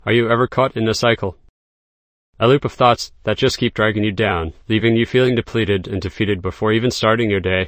Are you ever caught in a cycle? A loop of thoughts that just keep dragging you down, leaving you feeling depleted and defeated before even starting your day?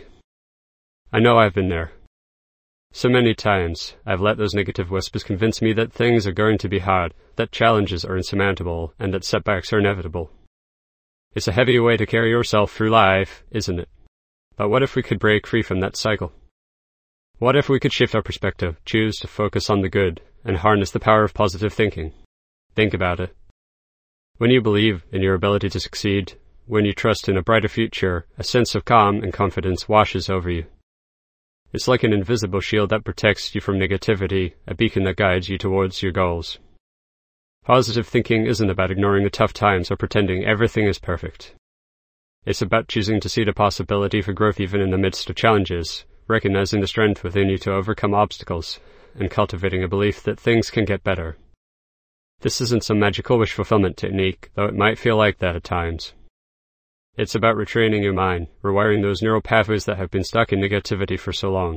I know I've been there. So many times, I've let those negative whispers convince me that things are going to be hard, that challenges are insurmountable, and that setbacks are inevitable. It's a heavy way to carry yourself through life, isn't it? But what if we could break free from that cycle? What if we could shift our perspective, choose to focus on the good, and harness the power of positive thinking? Think about it. When you believe in your ability to succeed, when you trust in a brighter future, a sense of calm and confidence washes over you. It's like an invisible shield that protects you from negativity, a beacon that guides you towards your goals. Positive thinking isn't about ignoring the tough times or pretending everything is perfect. It's about choosing to see the possibility for growth even in the midst of challenges, recognizing the strength within you to overcome obstacles, and cultivating a belief that things can get better. This isn't some magical wish fulfillment technique, though it might feel like that at times. It's about retraining your mind, rewiring those neural pathways that have been stuck in negativity for so long.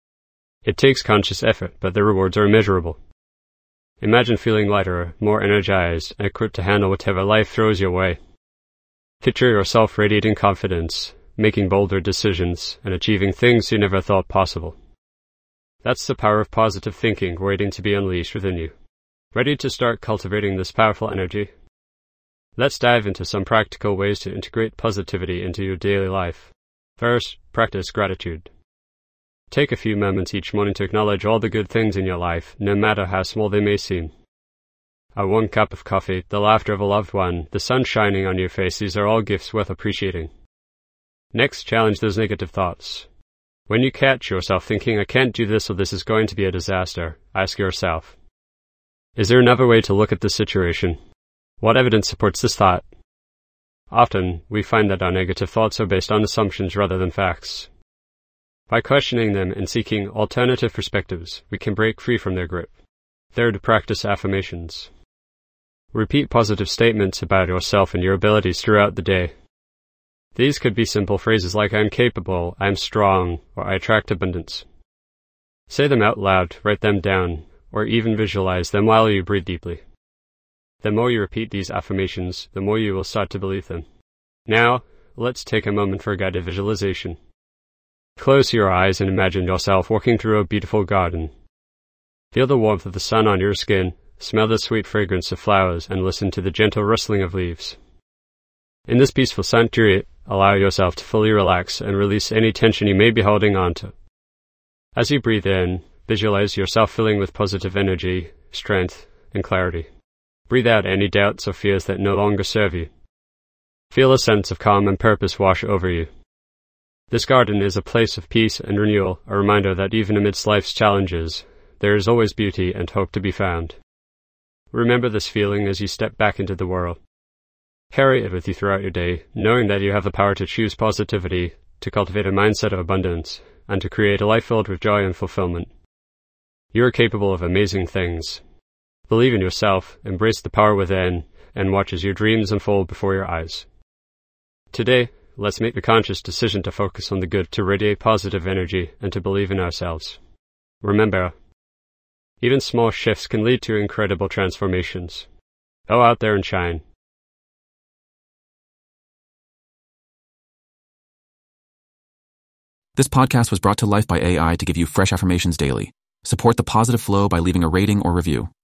It takes conscious effort, but the rewards are immeasurable. Imagine feeling lighter, more energized, and equipped to handle whatever life throws your way. Picture yourself radiating confidence, making bolder decisions, and achieving things you never thought possible. That's the power of positive thinking waiting to be unleashed within you. Ready to start cultivating this powerful energy? Let's dive into some practical ways to integrate positivity into your daily life. First, practice gratitude. Take a few moments each morning to acknowledge all the good things in your life, no matter how small they may seem. A warm cup of coffee, the laughter of a loved one, the sun shining on your face, these are all gifts worth appreciating. Next, challenge those negative thoughts. When you catch yourself thinking, I can't do this or this is going to be a disaster, ask yourself, is there another way to look at this situation? What evidence supports this thought? Often, we find that our negative thoughts are based on assumptions rather than facts. By questioning them and seeking alternative perspectives, we can break free from their grip. Third, practice affirmations. Repeat positive statements about yourself and your abilities throughout the day. These could be simple phrases like I am capable, I am strong, or I attract abundance. Say them out loud, write them down, or even visualize them while you breathe deeply. The more you repeat these affirmations, the more you will start to believe them. Now, let's take a moment for a guided visualization. Close your eyes and imagine yourself walking through a beautiful garden. Feel the warmth of the sun on your skin, smell the sweet fragrance of flowers, and listen to the gentle rustling of leaves. In this peaceful sanctuary, allow yourself to fully relax and release any tension you may be holding on to. As you breathe in, visualize yourself filling with positive energy, strength, and clarity. Breathe out any doubts or fears that no longer serve you. Feel a sense of calm and purpose wash over you. This garden is a place of peace and renewal, a reminder that even amidst life's challenges, there is always beauty and hope to be found. Remember this feeling as you step back into the world. Carry it with you throughout your day, knowing that you have the power to choose positivity, to cultivate a mindset of abundance, and to create a life filled with joy and fulfillment. You are capable of amazing things. Believe in yourself, embrace the power within, and watch as your dreams unfold before your eyes. Today, let's make the conscious decision to focus on the good, to radiate positive energy, and to believe in ourselves. Remember, even small shifts can lead to incredible transformations. Go out there and shine. This podcast was brought to life by AI to give you fresh affirmations daily. Support the positive flow by leaving a rating or review.